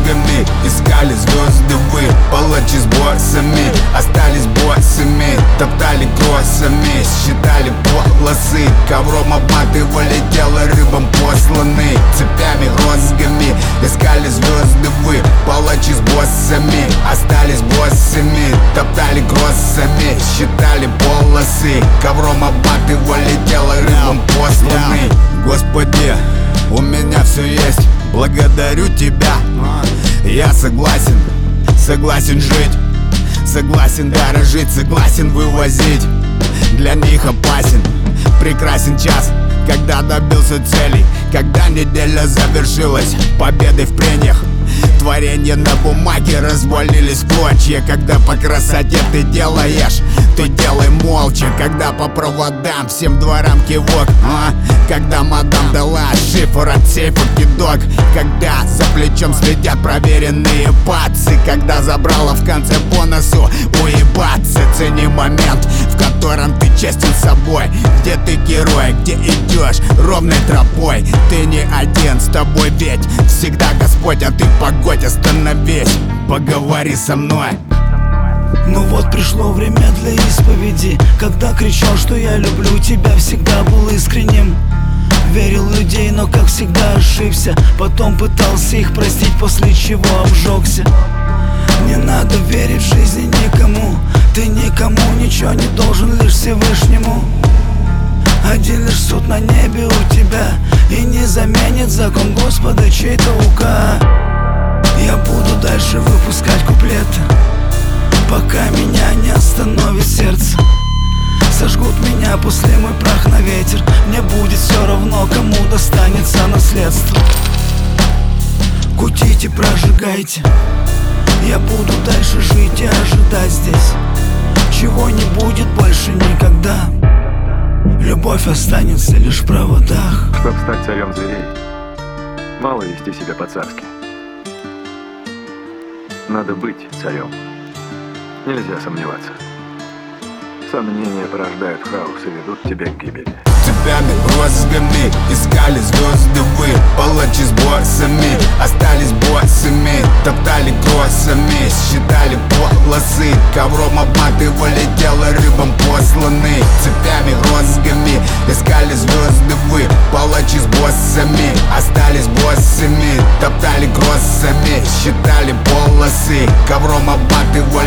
розгами, искали звезды вы, палачи с боссами, остались боссами, топтали кроссами, считали полосы, ковром обматывали тело рыбам посланы, цепями розгами, искали звезды вы, палачи с боссами, остались боссами, топтали кроссами, считали полосы, ковром обматывали тело рыбам посланы. Господи, у меня все есть, благодарю тебя. Я согласен, согласен жить, согласен дорожить, согласен вывозить. Для них опасен, прекрасен час, когда добился целей, когда неделя завершилась победой в прениях. Творения на бумаге развалились в клочья. Когда по красоте ты делаешь, ты делай молча. Когда по проводам всем дворам кивок, когда мадам дала шифр от сейфа кидок. Когда за плечом следят проверенные пацы. Когда забрала в конце по носу уебаться. Цени момент, в котором ты честен с собой. Где ты герой, где идешь ровной тропой. Ты не один, с тобой ведь всегда Господь, а ты в погодь остановись, поговори со мной. Ну вот пришло время для исповеди. Когда кричал, что я люблю тебя, всегда был искренним. Верил в людей, но как всегда ошибся. Потом пытался их простить, после чего обжегся. Не надо верить в жизни никому. Ты никому ничего не должен, лишь Всевышнему. Один лишь суд на небе у тебя, и не заменит закон Господа чей-то указ. Я буду дальше выпускать куплеты, пока меня не остановит сердце. Сожгут меня, после мой прах на ветер. Мне будет все равно, кому достанется наследство. Кутите, прожигайте. Я буду дальше жить и ожидать здесь, чего не будет больше никогда. Любовь останется лишь в проводах. Чтоб стать царем зверей, мало вести себя по-царски. Надо быть царем. Нельзя сомневаться. Сомнения порождают хаос и ведут тебя к гибели. Цепями, розгами, искали звезды вы, палачи с боссами, остались боссами, топтали кроссами, считали полосы, ковром обматывали тело рыбам посланы. Цепями, розгами, искали звезды вы, палачи с боссами, остались боссами, топтали кроссами, считали полосы, ковром обматывали